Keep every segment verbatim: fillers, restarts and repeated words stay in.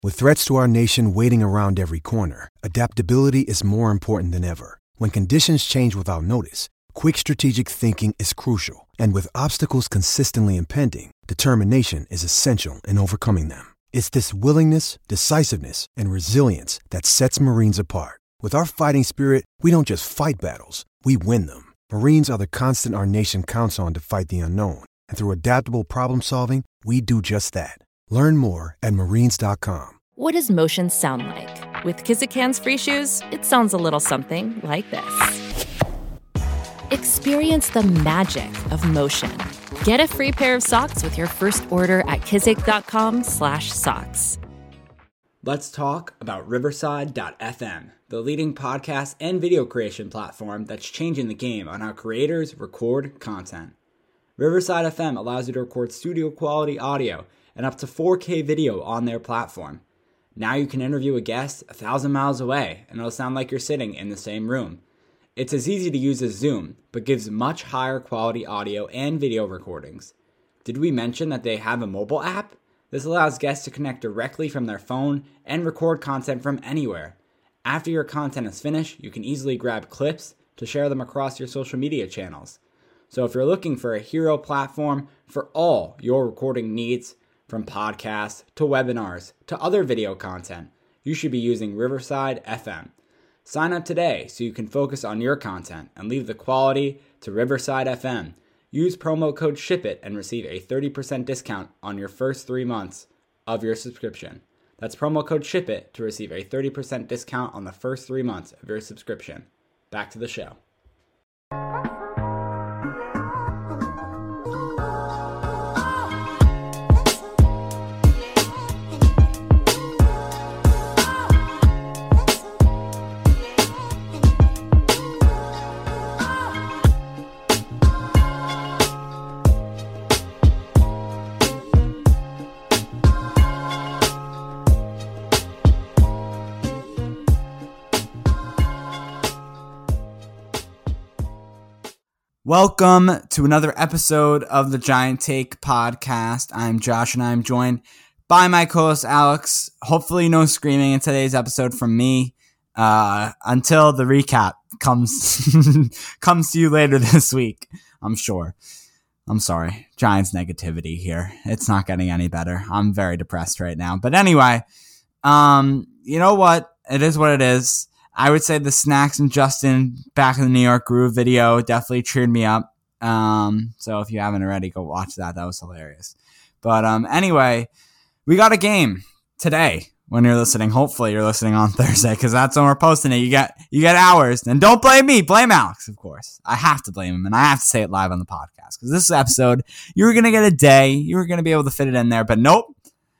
With threats to our nation waiting around every corner, adaptability is more important than ever. When conditions change without notice, quick strategic thinking is crucial. And with obstacles consistently impending, determination is essential in overcoming them. It's this willingness, decisiveness, and resilience that sets Marines apart. With our fighting spirit, we don't just fight battles, we win them. Marines are the constant our nation counts on to fight the unknown. And through adaptable problem solving, we do just that. Learn more at marines dot com. What does motion sound like? With Kizikans free shoes, it sounds a little something like this. Experience the magic of motion. Get a free pair of socks with your first order at kizik dot com slash socks. Let's talk about Riverside dot f m, the leading podcast and video creation platform that's changing the game on how creators record content. Riverside dot f m allows you to record studio quality audio and up to four K video on their platform. Now you can interview a guest a thousand miles away and it'll sound like you're sitting in the same room. It's as easy to use as Zoom, but gives much higher quality audio and video recordings. Did we mention that they have a mobile app? This allows guests to connect directly from their phone and record content from anywhere. After your content is finished, you can easily grab clips to share them across your social media channels. So if you're looking for a hero platform for all your recording needs, from podcasts to webinars to other video content, you should be using Riverside dot f m. Sign up today so you can focus on your content and leave the quality to Riverside dot f m. Use promo code SHIPIT and receive a thirty percent discount on your first three months of your subscription. That's promo code SHIPIT to receive a thirty percent discount on the first three months of your subscription. Back to the show. Welcome to another episode of the Giant Take podcast. I'm Josh and I'm joined by my co-host Alex. Hopefully no screaming in today's episode from me uh, until the recap comes comes to you later this week, I'm sure. I'm sorry. Giants negativity here. It's not getting any better. I'm very depressed right now. But anyway, um, you know what? It is what it is. I would say the Snacks and Justin Back in the New York Groove video definitely cheered me up. Um, so if you haven't already, go watch that. That was hilarious. But um, anyway, we got a game today when you're listening. Hopefully you're listening on Thursday because that's when we're posting it. You get you get hours. And don't blame me. Blame Alex, of course. I have to blame him, and I have to say it live on the podcast because this episode, you were going to get a day. You were going to be able to fit it in there. But nope.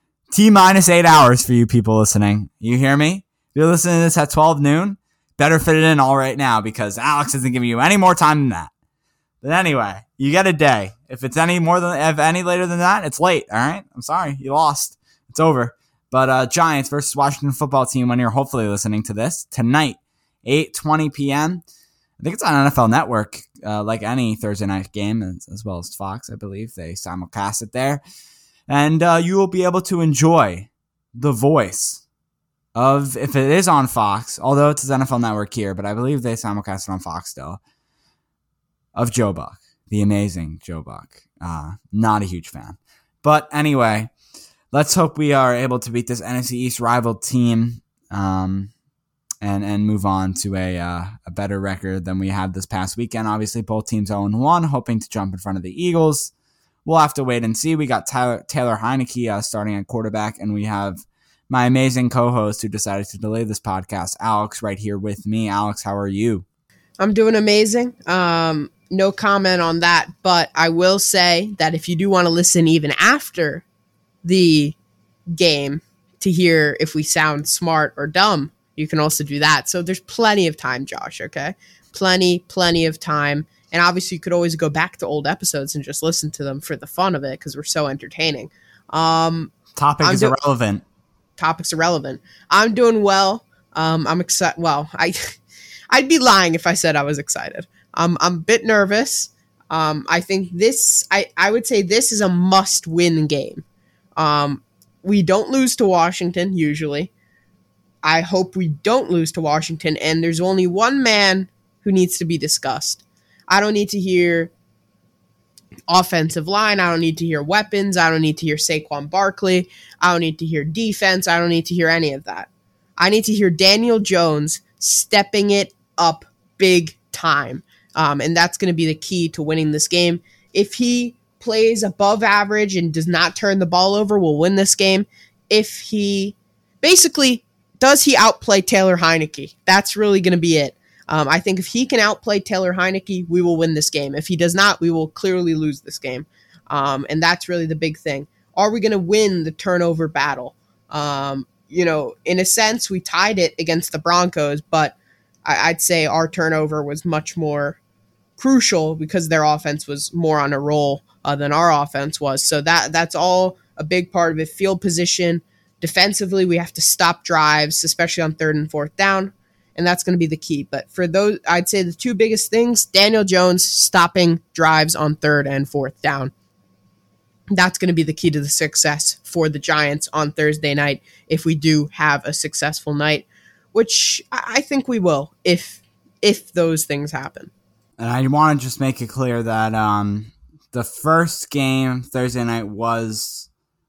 T minus eight hours for you people listening. You hear me? If you're listening to this at twelve noon, better fit it in all right now because Alex isn't giving you any more time than that. But anyway, you get a day. If it's any more than, if any later than that, it's late. All right. I'm sorry. You lost. It's over. But uh, Giants versus Washington football team when you're hopefully listening to this tonight, eight twenty p.m. I think it's on N F L Network, uh, like any Thursday night game, as, as well as Fox, I believe. They simulcast it there. And uh, you will be able to enjoy the voice of, if it is on Fox, although it's N F L Network here, but I believe they simulcast it on Fox still, of Joe Buck, the amazing Joe Buck. Uh, not a huge fan. But anyway, let's hope we are able to beat this N F C East rival team um, and and move on to a uh, a better record than we had this past weekend. Obviously, both teams oh and one, hoping to jump in front of the Eagles. We'll have to wait and see. We got Tyler, Taylor Heineke uh, starting at quarterback, and we have my amazing co-host who decided to delay this podcast, Alex, right here with me. Alex, how are you? I'm doing amazing. Um, no comment on that, but I will say that if you do want to listen even after the game to hear if we sound smart or dumb, you can also do that. So there's plenty of time, Josh, okay? Plenty, plenty of time. And obviously you could always go back to old episodes and just listen to them for the fun of it because we're so entertaining. Um, Topic I'm is do- irrelevant. Topic's irrelevant. I'm doing well. Um, I'm excited. Well, I, I'd be lying if I said I was excited. Um, I'm a bit nervous. Um, I think this, I, I would say this is a must-win game. Um, we don't lose to Washington, usually. I hope we don't lose to Washington, and there's only one man who needs to be discussed. I don't need to hear offensive line. I don't need to hear weapons. I don't need to hear Saquon Barkley. I don't need to hear defense. I don't need to hear any of that. I need to hear Daniel Jones stepping it up big time. Um, and that's going to be the key to winning this game. If he plays above average and does not turn the ball over, we'll win this game. If he basically, does he outplay Taylor Heineke? That's really going to be it. Um, I think if he can outplay Taylor Heineke, we will win this game. If he does not, we will clearly lose this game. Um, and that's really the big thing. Are we going to win the turnover battle? Um, you know, in a sense, we tied it against the Broncos, but I- I'd say our turnover was much more crucial because their offense was more on a roll uh, than our offense was. So that that's all a big part of it. Field position. Defensively, we have to stop drives, especially on third and fourth down, and that's going to be the key. But for those, I'd say the two biggest things, Daniel Jones stopping drives on third and fourth down. That's going to be the key to the success for the Giants on Thursday night if we do have a successful night, which I think we will if if those things happen. And I want to just make it clear that um, the first game Thursday night was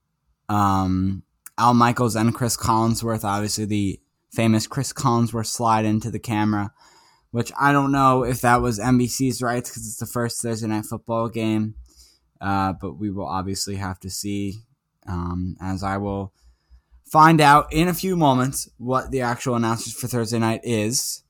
um, Al Michaels and Chris Collinsworth, obviously the famous Chris Collinsworth slide into the camera, which I don't know if that was N B C's rights because it's the first Thursday night football game. Uh, but we will obviously have to see, um, as I will find out in a few moments what the actual announcement for Thursday night is.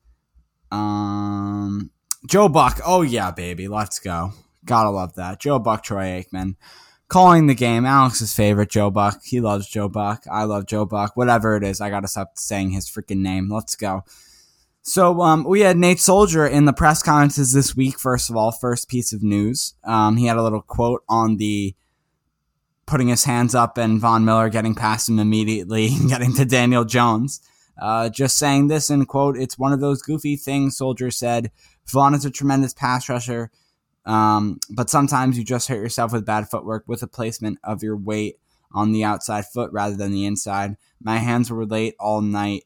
Um, Joe Buck. Oh, yeah, baby. Let's go. Gotta love that. Joe Buck, Troy Aikman. Calling the game. Alex's favorite, Joe Buck. He loves Joe Buck. I love Joe Buck. Whatever it is, I gotta stop saying his freaking name. Let's go. So um, we had Nate Soldier in the press conferences this week, first of all, first piece of news. Um, he had a little quote on the putting his hands up and Von Miller getting past him immediately and getting to Daniel Jones. Uh, just saying this in quote, it's one of those goofy things, Soldier said. Von is a tremendous pass rusher, um, but sometimes you just hurt yourself with bad footwork with the placement of your weight on the outside foot rather than the inside. My hands were late all night.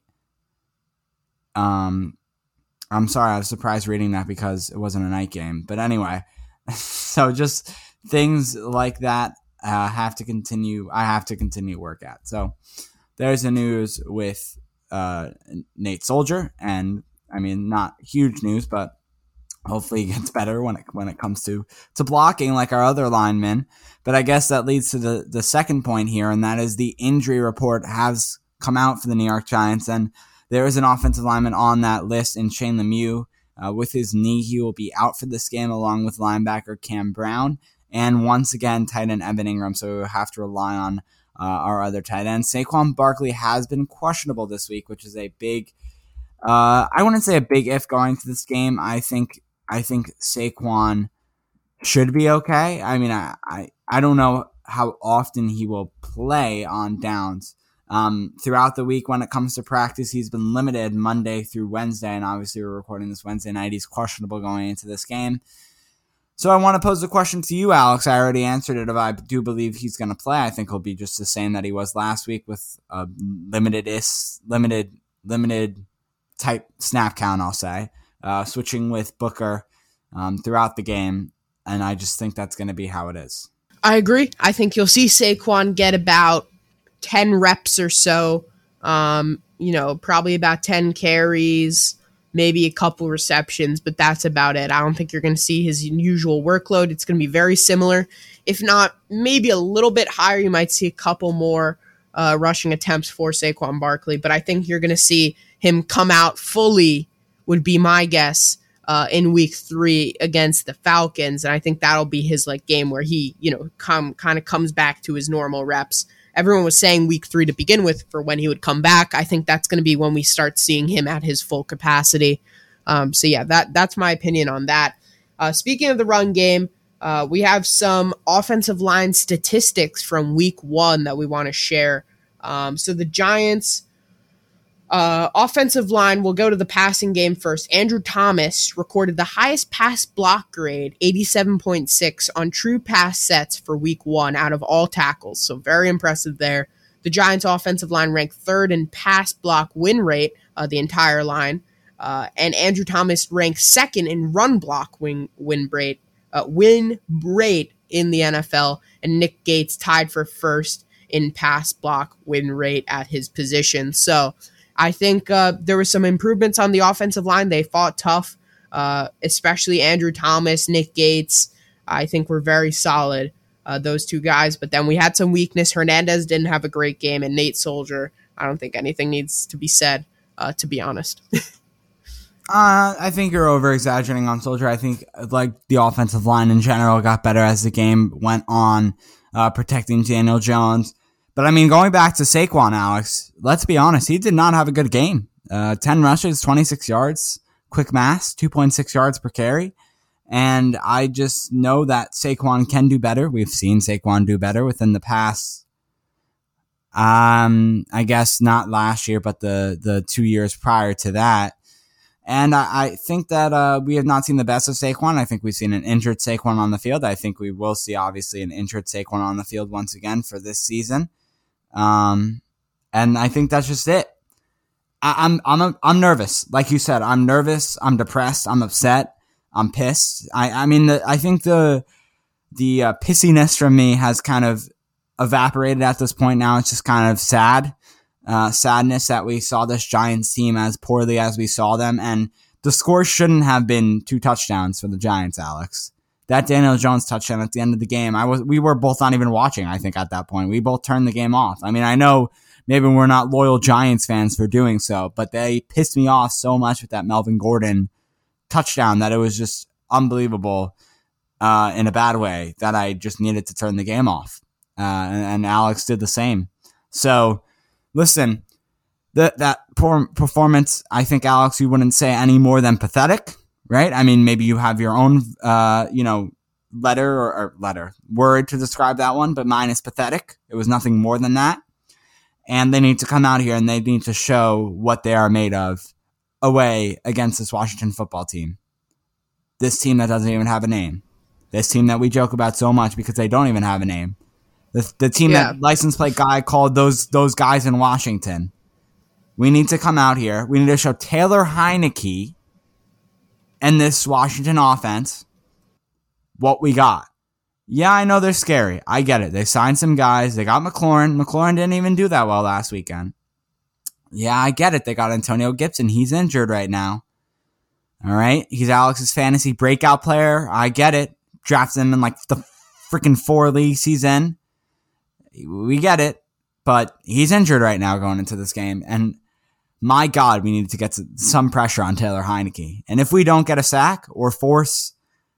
Um, I'm sorry, I was surprised reading that because it wasn't a night game. But anyway, so just things like that uh, have to continue. I have to continue to work at. So there's the news with uh, Nate Soldier, and I mean, not huge news, but hopefully he gets better when it when it comes to to blocking like our other linemen. But I guess that leads to the the second point here, and that is the injury report has come out for the New York Giants, and there is an offensive lineman on that list in Shane Lemieux. Uh, with his knee, he will be out for this game along with linebacker Cam Brown. And once again, tight end Evan Ingram, so we'll have to rely on uh, our other tight ends. Saquon Barkley has been questionable this week, which is a big, uh, I wouldn't say a big if going to this game. I think I think Saquon should be okay. I mean, I, I, I don't know how often he will play on downs. Um, throughout the week when it comes to practice, he's been limited Monday through Wednesday, and obviously we're recording this Wednesday night. He's questionable going into this game. So I want to pose a question to you, Alex. I already answered it. If I do believe he's going to play, I think he'll be just the same that he was last week with a limited is limited limited type snap count, I'll say, uh, switching with Booker um, throughout the game, and I just think that's going to be how it is. I agree. I think you'll see Saquon get about ten reps or so, um, you know, probably about ten carries, maybe a couple receptions, but that's about it. I don't think you're going to see his usual workload. It's going to be very similar. If not, maybe a little bit higher. You might see a couple more uh, rushing attempts for Saquon Barkley, but I think you're going to see him come out fully, would be my guess, uh, in week three against the Falcons. And I think that'll be his like game where he, you know, come kind of comes back to his normal reps. Everyone was saying week three to begin with for when he would come back. I think that's going to be when we start seeing him at his full capacity. Um, so, yeah, that that's my opinion on that. Uh, speaking of the run game, uh, we have some offensive line statistics from week one that we want to share. Um, so the Giants' uh, offensive line will go to the passing game first. Andrew Thomas recorded the highest pass block grade, eighty-seven point six, on true pass sets for week one out of all tackles. So very impressive there. The Giants' offensive line ranked third in pass block win rate, uh, the entire line, uh, and Andrew Thomas ranked second in run block win win rate, uh, win rate in the N F L, and Nick Gates tied for first in pass block win rate at his position. So I think uh, there were some improvements on the offensive line. They fought tough, uh, especially Andrew Thomas, Nick Gates. I think were very solid, uh, those two guys. But then we had some weakness. Hernandez didn't have a great game, and Nate Soldier, I don't think anything needs to be said, uh, to be honest. Uh, I think you're over-exaggerating on Soldier. I think like the offensive line in general got better as the game went on, uh, protecting Daniel Jones. But I mean, going back to Saquon, Alex, let's be honest, he did not have a good game. Uh, ten rushes, twenty-six yards, quick mass, two point six yards per carry. And I just know that Saquon can do better. We've seen Saquon do better within the past, um, I guess not last year, but the, the two years prior to that. And I, I think that uh, we have not seen the best of Saquon. I think we've seen an injured Saquon on the field. I think we will see, obviously, an injured Saquon on the field once again for this season. Um, and I think that's just it. I, I'm I'm I'm nervous. Like you said, I'm nervous. I'm depressed. I'm upset. I'm pissed. I I mean, the, I think the the uh, pissiness from me has kind of evaporated at this point now. It's just kind of sad. Uh, sadness that we saw this Giants team as poorly as we saw them. And the score shouldn't have been two touchdowns for the Giants, Alex. That Daniel Jones touchdown at the end of the game, I was, we were both not even watching, I think, at that point. We both turned the game off. I mean, I know maybe we're not loyal Giants fans for doing so, but they pissed me off so much with that Melvin Gordon touchdown that it was just unbelievable uh, in a bad way that I just needed to turn the game off. Uh, and, and Alex did the same. So, listen, that that poor performance, I think, Alex, you wouldn't say any more than pathetic, right? I mean, maybe you have your own, uh, you know, letter or, or letter word to describe that one, but mine is pathetic. It was nothing more than that. And they need to come out here and they need to show what they are made of away against this Washington football team. This team that doesn't even have a name. This team that we joke about so much because they don't even have a name. The, the team yeah. that license plate guy called those those guys in Washington. We need to come out here. We need to show Taylor Heinicke and this Washington offense what we got. Yeah, I know they're scary. I get it. They signed some guys. They got McLaurin. McLaurin didn't even do that well last weekend. Yeah, I get it. They got Antonio Gibson. He's injured right now. All right? He's Alex's fantasy breakout player. I get it. Drafted him in like the freaking four leagues he's in. We get it, but he's injured right now going into this game. And my God, we need to get some pressure on Taylor Heinicke. And if we don't get a sack or force,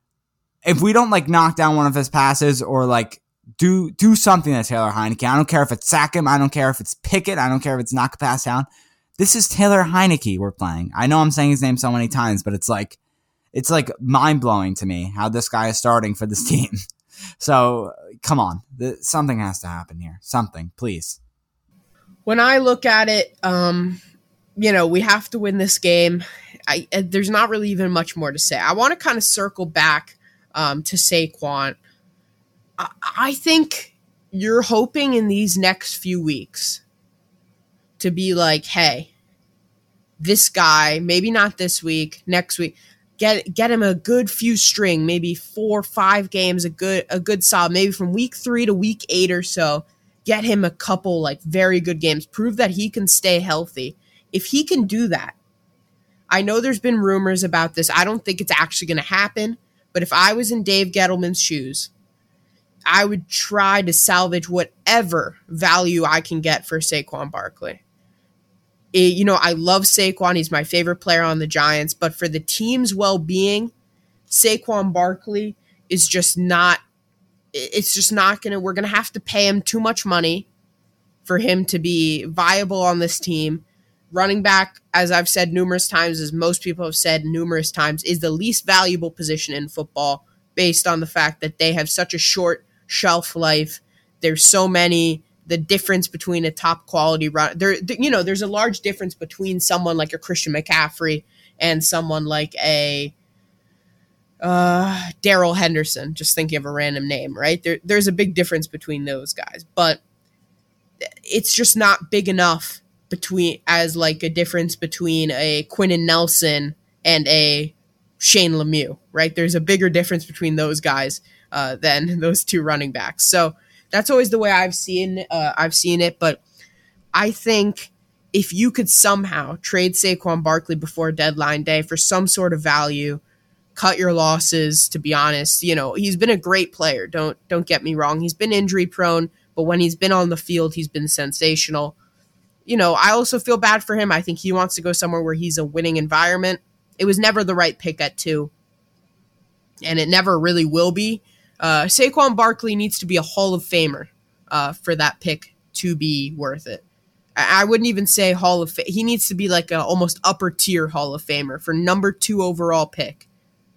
if we don't like knock down one of his passes or like do do something to Taylor Heinicke, I don't care if it's sack him, I don't care if it's pick it, I don't care if it's knock a pass down. This is Taylor Heinicke we're playing. I know I'm saying his name so many times, but it's like it's like mind blowing to me how this guy is starting for this team. So, come on. The, something has to happen here. Something, please. When I look at it, um, you know, we have to win this game. I, there's not really even much more to say. I want to kind of circle back um, to Saquon. I, I think you're hoping in these next few weeks to be like, hey, this guy, maybe not this week, next week, Get get him a good few string, maybe four, five games, a good a good solid, maybe from week three to week eight or so. Get him a couple like very good games. Prove that he can stay healthy. If he can do that, I know there's been rumors about this. I don't think it's actually going to happen. But if I was in Dave Gettleman's shoes, I would try to salvage whatever value I can get for Saquon Barkley. It, you know, I love Saquon. He's my favorite player on the Giants. But for the team's well-being, Saquon Barkley is just not, it's just not going to, we're going to have to pay him too much money for him to be viable on this team. Running back, as I've said numerous times, as most people have said numerous times, is the least valuable position in football based on the fact that they have such a short shelf life. There's so many... The difference between a top quality run, there, you know, there's a large difference between someone like a Christian McCaffrey and someone like a uh, Darrell Henderson. Just thinking of a random name, right? There, there's a big difference between those guys. But it's just not big enough between as like a difference between a Quentin Nelson and a Shane Lemieux, right? There's a bigger difference between those guys uh, than those two running backs. So that's always the way I've seen uh, I've seen it. But I think if you could somehow trade Saquon Barkley before deadline day for some sort of value, cut your losses, to be honest. You know, he's been a great player. Don't don't get me wrong. He's been injury prone, but when he's been on the field, he's been sensational. You know, I also feel bad for him. I think he wants to go somewhere where he's a winning environment. It was never the right pick at two, and it never really will be. Uh, Saquon Barkley needs to be a Hall of Famer uh, for that pick to be worth it. I, I wouldn't even say Hall of Fame. He needs to be like a almost upper tier Hall of Famer for number two overall pick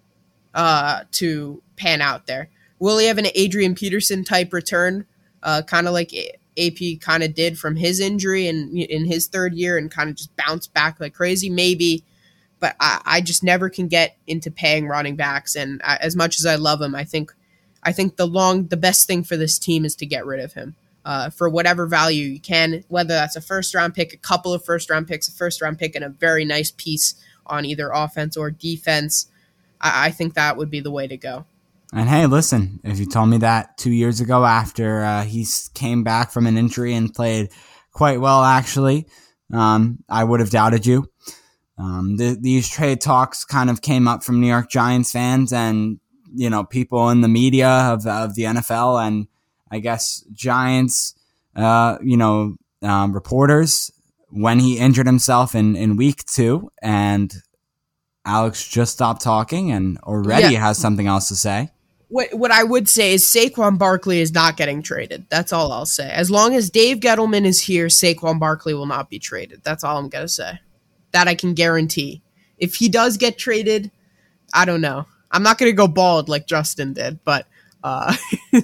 uh, to pan out there. Will he have an Adrian Peterson type return, uh, kind of like A P kind of did from his injury in, in his third year and kind of just bounce back like crazy? Maybe. But I, I just never can get into paying running backs. And I, as much as I love him, I think I think the long the best thing for this team is to get rid of him uh, for whatever value you can, whether that's a first-round pick, a couple of first-round picks, a first-round pick, and a very nice piece on either offense or defense. I, I think that would be the way to go. And hey, listen, if you told me that two years ago after uh, he came back from an injury and played quite well, actually, um, I would have doubted you. Um, th- these trade talks kind of came up from New York Giants fans and, you know, people in the media of, of the N F L and I guess Giants, uh, you know, um, reporters when he injured himself in, in week two and Alex just stopped talking and already yeah. has something else to say. What what I would say is Saquon Barkley is not getting traded. That's all I'll say. As long as Dave Gettleman is here, Saquon Barkley will not be traded. That's all I'm going to say. That I can guarantee. If he does get traded, I don't know. I'm not going to go bald like Justin did, but uh,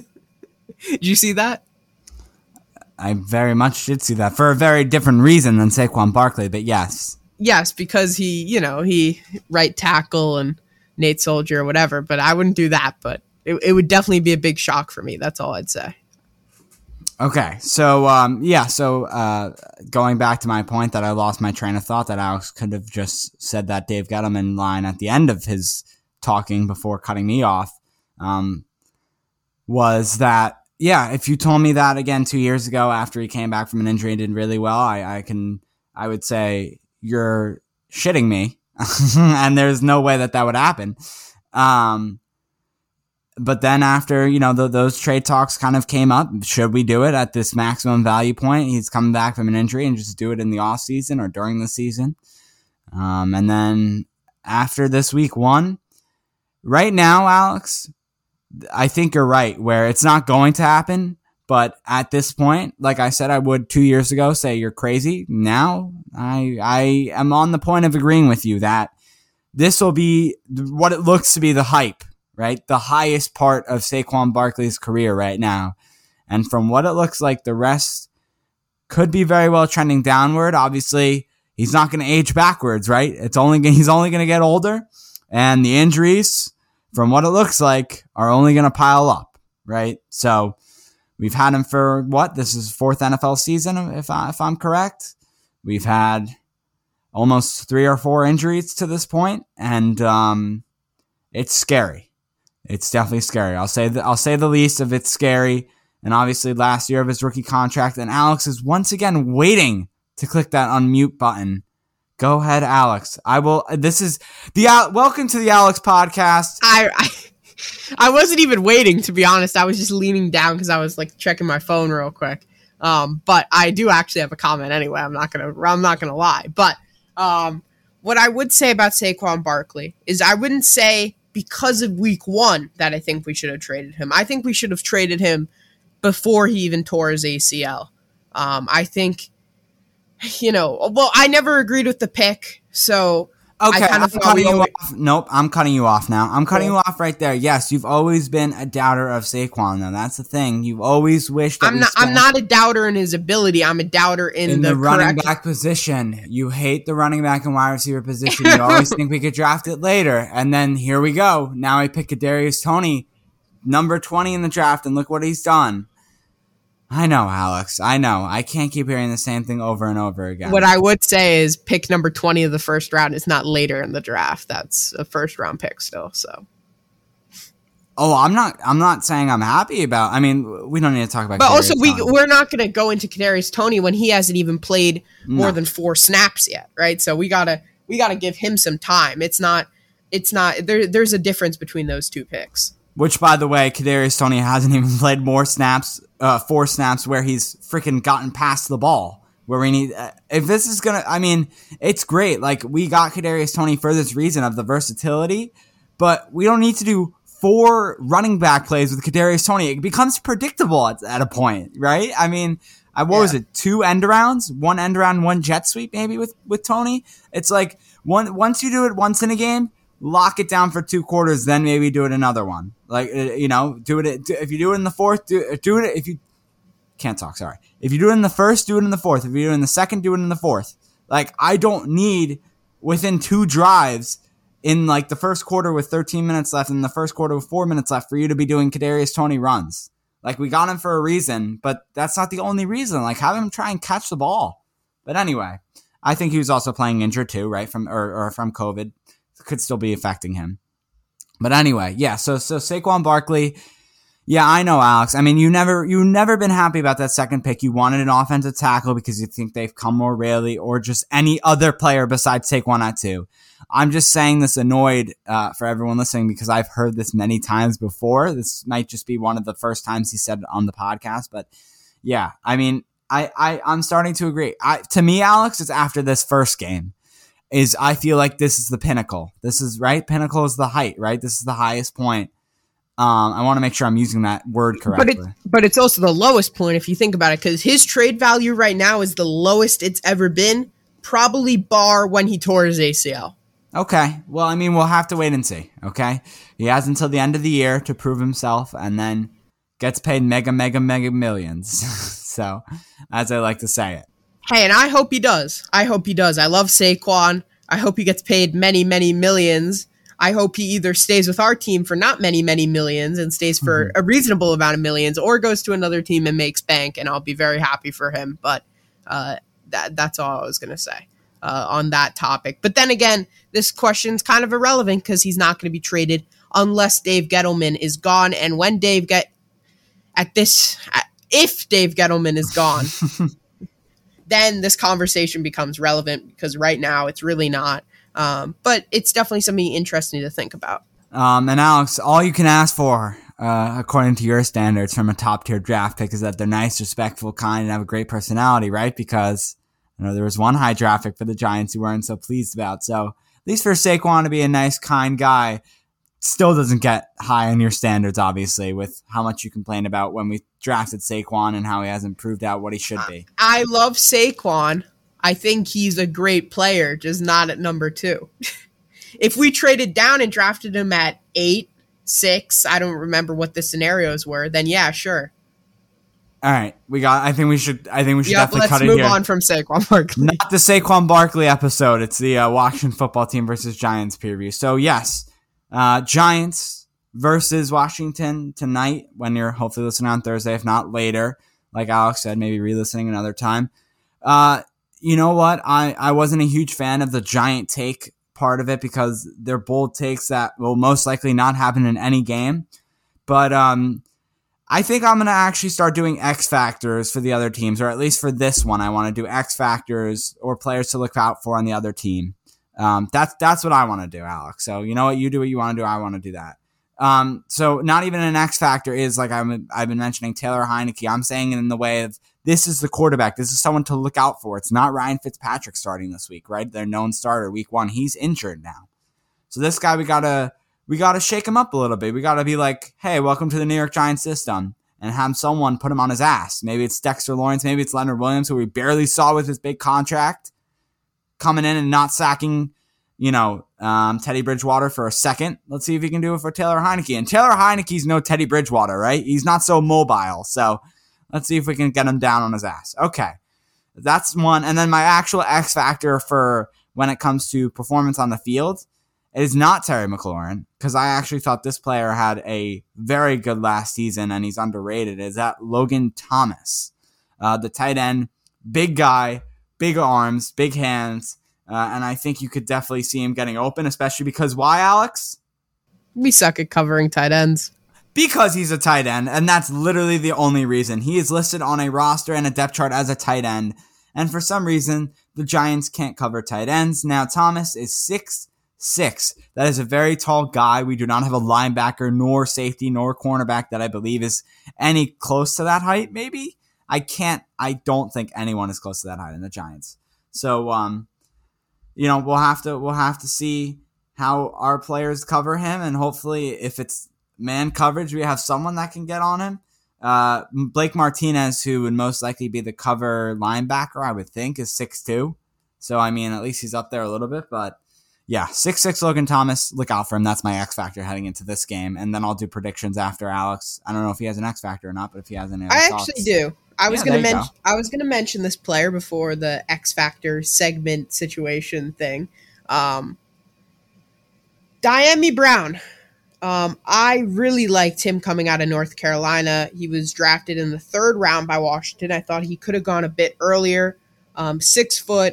did you see that? I very much did see that for a very different reason than Saquon Barkley, but yes. Yes, because he, you know, he right tackle and Nate Soldier or whatever, but I wouldn't do that, but it, it would definitely be a big shock for me. That's all I'd say. Okay, so um, yeah, so uh, going back to my point that I lost my train of thought that Alex could have just said that Dave Gettleman line at the end of his talking before cutting me off, um, was that, yeah, if you told me that again two years ago after he came back from an injury and did really well, I, I can, I would say you're shitting me, and there's no way that that would happen. Um, But then after, you know, the, those trade talks kind of came up, should we do it at this maximum value point? He's coming back from an injury and just do it in the off season or during the season. Um, and then after this week one, right now, Alex, I think you're right where it's not going to happen. But at this point, like I said, I would two years ago say you're crazy. Now I, I am on the point of agreeing with you that this will be what it looks to be the hype. Right? The highest part of Saquon Barkley's career right now. And from what it looks like, the rest could be very well trending downward. Obviously, he's not going to age backwards, right? It's only he's only going to get older. And the injuries, from what it looks like, are only going to pile up, right? So we've had him for what? This is fourth N F L season, if, I, if I'm correct. We've had almost three or four injuries to this point, and um, it's scary. It's definitely scary. I'll say the, I'll say the least of it's scary. And obviously last year of his rookie contract. And Alex is once again waiting to click that unmute button. Go ahead, Alex. I will. This is the welcome to the Alex podcast. I I, I wasn't even waiting, to be honest. I was just leaning down because I was like checking my phone real quick. Um, but I do actually have a comment anyway. I'm not gonna I'm not gonna lie. But um, what I would say about Saquon Barkley is I wouldn't say because of week one that I think we should have traded him. I think we should have traded him before he even tore his A C L. Um, I think, you know, well, I never agreed with the pick, so okay, I kind of of cutting you always- off. Nope, I'm cutting you off now. I'm cutting cool. you off right there. Yes, you've always been a doubter of Saquon, though. That's the thing. You've always wished that I'm not. I'm not a doubter in his ability. I'm a doubter in, in the, the running correct- back position. You hate the running back and wide receiver position. You always think we could draft it later, and then here we go. Now I pick Kadarius Toney, number twenty in the draft, and look what he's done. I know, Alex. I know. I can't keep hearing the same thing over and over again. What I would say is pick number twenty of the first round is not later in the draft. That's a first round pick still. So. Oh, I'm not. I'm not saying I'm happy about. I mean, we don't need to talk about. But Kadarius also, we Toney. we're not going to go into Kadarius Toney when he hasn't even played more No. than four snaps yet, right? So we gotta we gotta give him some time. It's not. It's not. There. There's a difference between those two picks. Which, by the way, Kadarius Toney hasn't even played more snaps, uh, four snaps where he's freaking gotten past the ball. Where we need, uh, if this is gonna, I mean, it's great. Like, we got Kadarius Toney for this reason of the versatility, but we don't need to do four running back plays with Kadarius Toney. It becomes predictable at, at a point, right? I mean, I, what Yeah. was it? Two end arounds, one end around, one jet sweep, maybe with with Toney. It's like one once you do it once in a game, lock it down for two quarters, then maybe do it another one. Like, uh, you know, do it do, if you do it in the fourth, do do it if you can't talk. Sorry, if you do it in the first, do it in the fourth. If you do it in the second, do it in the fourth. Like, I don't need within two drives. In like the first quarter with thirteen minutes left and the first quarter with four minutes left for you to be doing Kadarius Toney runs. Like, we got him for a reason, but that's not the only reason. Like, have him try and catch the ball. But anyway, I think he was also playing injured too, right? From or, or from COVID. It could still be affecting him. But anyway, yeah, so so Saquon Barkley. Yeah, I know, Alex. I mean, you never you never been happy about that second pick. You wanted an offensive tackle because you think they've come more rarely, or just any other player besides Saquon at two. I'm just saying this annoyed uh, for everyone listening because I've heard this many times before. This might just be one of the first times he said it on the podcast. But yeah, I mean, I, I, I'm starting to agree. I, to me, Alex, it's after this first game. Is I feel like this is the pinnacle. This is, right? Pinnacle is the height, right? This is the highest point. Um, I want to make sure I'm using that word correctly. But, it, but it's also the lowest point if you think about it, because his trade value right now is the lowest it's ever been, probably bar when he tore his A C L. Okay. Well, I mean, we'll have to wait and see. Okay. He has until the end of the year to prove himself and then gets paid mega, mega, mega millions. So, as I like to say it. Hey, and I hope he does. I hope he does. I love Saquon. I hope he gets paid many, many millions. I hope he either stays with our team for not many, many millions and stays for mm-hmm. a reasonable amount of millions, or goes to another team and makes bank, and I'll be very happy for him. But uh, that that's all I was going to say. Uh, on that topic. But then again, this question's kind of irrelevant because he's not going to be traded unless Dave Gettleman is gone. And when Dave get at this, if Dave Gettleman is gone, then this conversation becomes relevant because right now it's really not. Um, but it's definitely something interesting to think about. Um, and Alex, all you can ask for, uh, according to your standards from a top tier draft pick, is that they're nice, respectful, kind, and have a great personality, right? Because I know there was one high draft pick for the Giants who weren't so pleased about. So at least for Saquon to be a nice, kind guy, still doesn't get high on your standards, obviously, with how much you complain about when we drafted Saquon and how he hasn't proved out what he should be. I love Saquon. I think he's a great player, just not at number two. If we traded down and drafted him at eight, six, I don't remember what the scenarios were, then yeah, sure. All right, we got. I think we should. I think we should yep, definitely cut it here. Let's move on from Saquon Barkley. Not the Saquon Barkley episode. It's the uh, Washington Football Team versus Giants preview. So yes, uh, Giants versus Washington tonight. When you're hopefully listening on Thursday, if not later, like Alex said, maybe re-listening another time. Uh, you know what? I I wasn't a huge fan of the Giant take part of it because they're bold takes that will most likely not happen in any game, but um. I think I'm going to actually start doing X factors for the other teams, or at least for this one, I want to do X factors or players to look out for on the other team. Um, that's that's what I want to do, Alex. So you know what? You do what you want to do. I want to do that. Um, so not even an X factor is like I'm, I've been mentioning Taylor Heineke. I'm saying it in the way of this is the quarterback. This is someone to look out for. It's not Ryan Fitzpatrick starting this week, right? Their known starter week one. He's injured now. So this guy, we got to... We got to shake him up a little bit. We got to be like, hey, welcome to the New York Giants system, and have someone put him on his ass. Maybe it's Dexter Lawrence. Maybe it's Leonard Williams, who we barely saw with his big contract, coming in and not sacking, you know, um, Teddy Bridgewater for a second. Let's see if he can do it for Taylor Heineke. And Taylor Heineke's no Teddy Bridgewater, right? He's not so mobile. So let's see if we can get him down on his ass. Okay. That's one. And then my actual X factor for when it comes to performance on the field It is not Terry McLaurin, because I actually thought this player had a very good last season and he's underrated. Is that Logan Thomas, uh, the tight end, big guy, big arms, big hands, uh, and I think you could definitely see him getting open, especially because why, Alex? We suck at covering tight ends. Because he's a tight end, and that's literally the only reason. He is listed on a roster and a depth chart as a tight end, and for some reason, the Giants can't cover tight ends. Now, Thomas is six six. That is a very tall guy. We do not have a linebacker, nor safety, nor cornerback that I believe is any close to that height, maybe? I can't, I don't think anyone is close to that height in the Giants. So, um, you know, we'll have to, we'll have to see how our players cover him, and hopefully if it's man coverage, we have someone that can get on him. Uh, Blake Martinez, who would most likely be the cover linebacker, I would think, is six two. So, I mean, at least he's up there a little bit, but yeah, six six Logan Thomas, look out for him. That's my X Factor heading into this game. And then I'll do predictions after Alex. I don't know if he has an X Factor or not, but if he has any other I thoughts. actually do. I was Yeah, gonna there you mention I was gonna mention this player before the X Factor segment situation thing. Um Dyami Brown. Um, I really liked him coming out of North Carolina. He was drafted in the third round by Washington. I thought he could have gone a bit earlier. Um, six foot.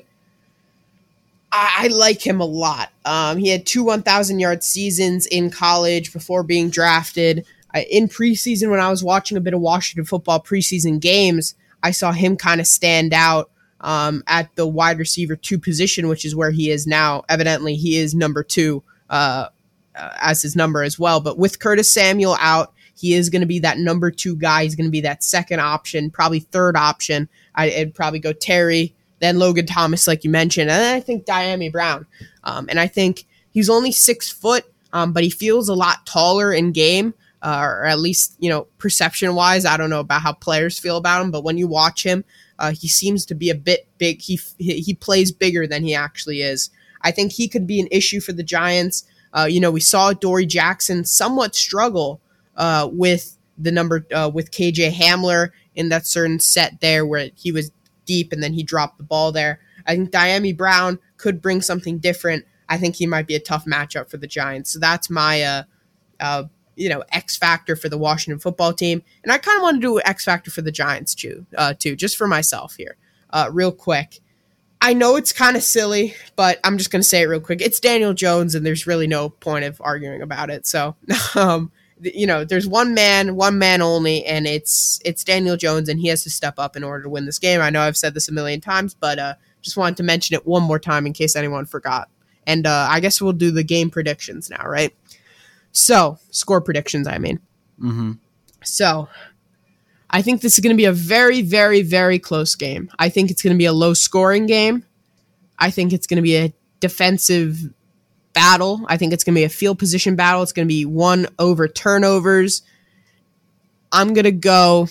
I, I like him a lot. Um, he had two one thousand yard seasons in college before being drafted. I, in preseason, when I was watching a bit of Washington football preseason games, I saw him kind of stand out um, at the wide receiver two position, which is where he is now. Evidently, he is number two uh, uh, as his number as well. But with Curtis Samuel out, he is going to be that number two guy. He's going to be that second option, probably third option. I, I'd probably go Terry, then Logan Thomas, like you mentioned, and then I think Dyami Brown. Um, and I think he's only six foot, um, but he feels a lot taller in game, uh, or at least, you know, perception-wise. I don't know about how players feel about him, but when you watch him, uh, he seems to be a bit big. He he plays bigger than he actually is. I think he could be an issue for the Giants. Uh, you know, we saw Dory Jackson somewhat struggle uh, with the number uh, with K J Hamler in that certain set there where he was deep and then he dropped the ball there. I think Dyami Brown could bring something different. I think he might be a tough matchup for the Giants. So that's my uh, uh, you know, X factor for the Washington football team. And I kind of want to do an X factor for the Giants too, uh, too, just for myself here, uh, real quick. I know it's kind of silly, but I'm just going to say it real quick. It's Daniel Jones, and there's really no point of arguing about it. So, um, you know, there's one man, one man only, and it's it's Daniel Jones, and he has to step up in order to win this game. I know I've said this a million times, but uh, just wanted to mention it one more time in case anyone forgot. And uh, I guess we'll do the game predictions now, right? So, score predictions, I mean. Mm-hmm. So, I think this is going to be a very, very, very close game. I think it's going to be a low-scoring game. I think it's going to be a defensive battle. I think it's going to be a field position battle. It's going to be one over turnovers. I'm going to go...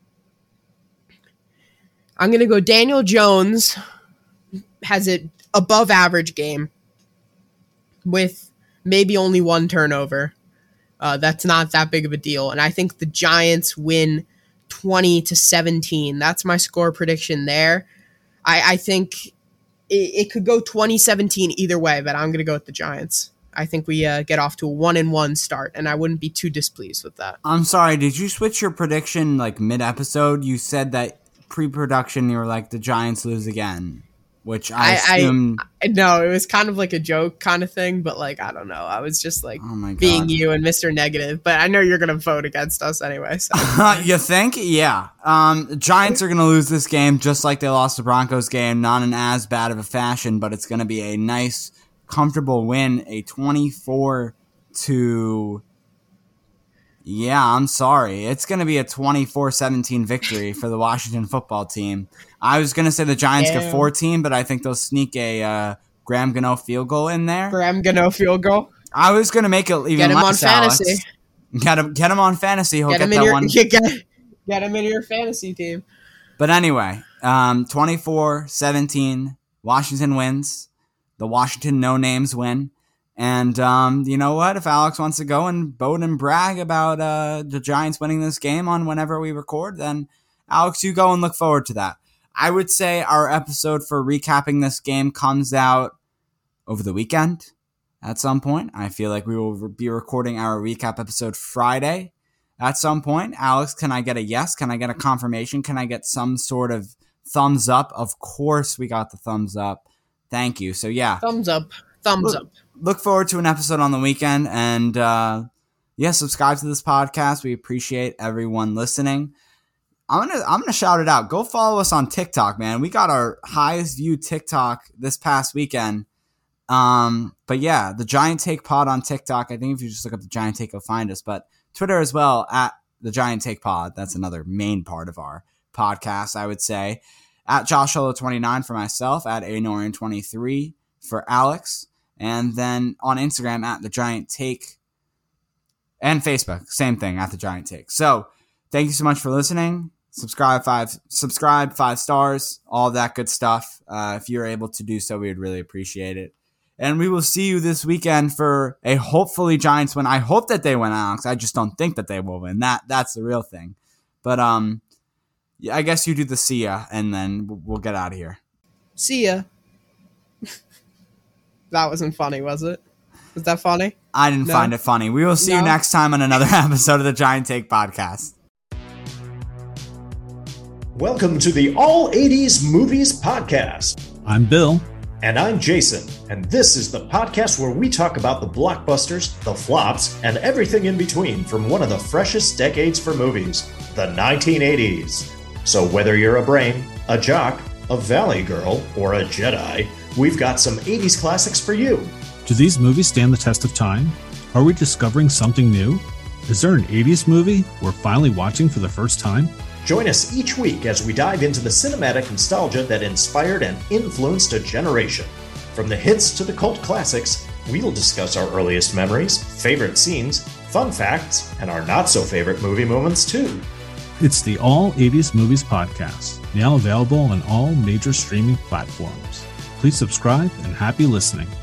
I'm going to go Daniel Jones has an above-average game with maybe only one turnover. Uh, that's not that big of a deal. And I think the Giants win twenty to seventeen. That's my score prediction there. I, I think it, it could go twenty seventeen either way, but I'm going to go with the Giants. I think we uh, get off to a one and one start, and I wouldn't be too displeased with that. I'm sorry, did you switch your prediction like mid-episode? You said that pre-production you were like, the Giants lose again, which I, I assumed... I, no, it was kind of like a joke kind of thing, but like, I don't know. I was just like oh my God. being you and Mister Negative, but I know you're going to vote against us anyway. So. You think? Yeah. Um, the Giants are going to lose this game just like they lost the Broncos game, not in as bad of a fashion, but it's going to be a nice, comfortable win, a twenty-four to... Yeah, I'm sorry. It's going to be a twenty-four seventeen victory for the Washington football team. I was going to say the Giants Damn. get fourteen, but I think they'll sneak a uh, Graham Gano field goal in there. Graham Gano field goal? I was going to make it even get him less, on fantasy. Alex. Get him, get him on fantasy. He'll get, get him that in your, one. Get, get him in your fantasy team. But anyway, um, twenty-four seventeen, Washington wins. The Washington no-names win. And um, you know what? If Alex wants to go and boast and brag about uh, the Giants winning this game on whenever we record, then Alex, you go and look forward to that. I would say our episode for recapping this game comes out over the weekend. at some point. I feel like we will be recording our recap episode Friday at some point. Alex, can I get a yes? Can I get a confirmation? Can I get some sort of thumbs up? Of course we got the thumbs up. Thank you. So yeah. Thumbs up. Thumbs look, up. Look forward to an episode on the weekend. And uh, yeah, subscribe to this podcast. We appreciate everyone listening. I'm gonna I'm gonna shout it out. Go follow us on TikTok, man. We got our highest viewed TikTok this past weekend. Um, but yeah, the Giant Take Pod on TikTok. I think if you just look up the Giant Take, you'll find us. But Twitter as well at the Giant Take Pod. That's another main part of our podcast, I would say. At Josh Holo twenty-nine for myself, at A Norian twenty-three for Alex, and then on Instagram at the Giant Take, and Facebook, same thing at the Giant Take. So thank you so much for listening. Subscribe five, subscribe five stars, all that good stuff. Uh, if you're able to do so, we would really appreciate it. And we will see you this weekend for a hopefully Giants win. I hope that they win, Alex. I just don't think that they will win. That that's the real thing. But um, yeah, I guess you do the see ya, and then we'll get out of here. See ya. That wasn't funny, was it? Was that funny? I didn't no. find it funny. We will see no. you next time on another episode of the Giant Take Podcast. Welcome to the All eighties Movies Podcast. I'm Bill. And I'm Jason. And this is the podcast where we talk about the blockbusters, the flops, and everything in between from one of the freshest decades for movies, the nineteen eighties. So whether you're a brain, a jock, a valley girl, or a Jedi, we've got some eighties classics for you. Do these movies stand the test of time? Are we discovering something new? Is there an eighties movie we're finally watching for the first time? Join us each week as we dive into the cinematic nostalgia that inspired and influenced a generation. From the hits to the cult classics, we'll discuss our earliest memories, favorite scenes, fun facts, and our not-so-favorite movie moments, too. It's the All eighties Movies Podcast, now available on all major streaming platforms. Please subscribe and happy listening.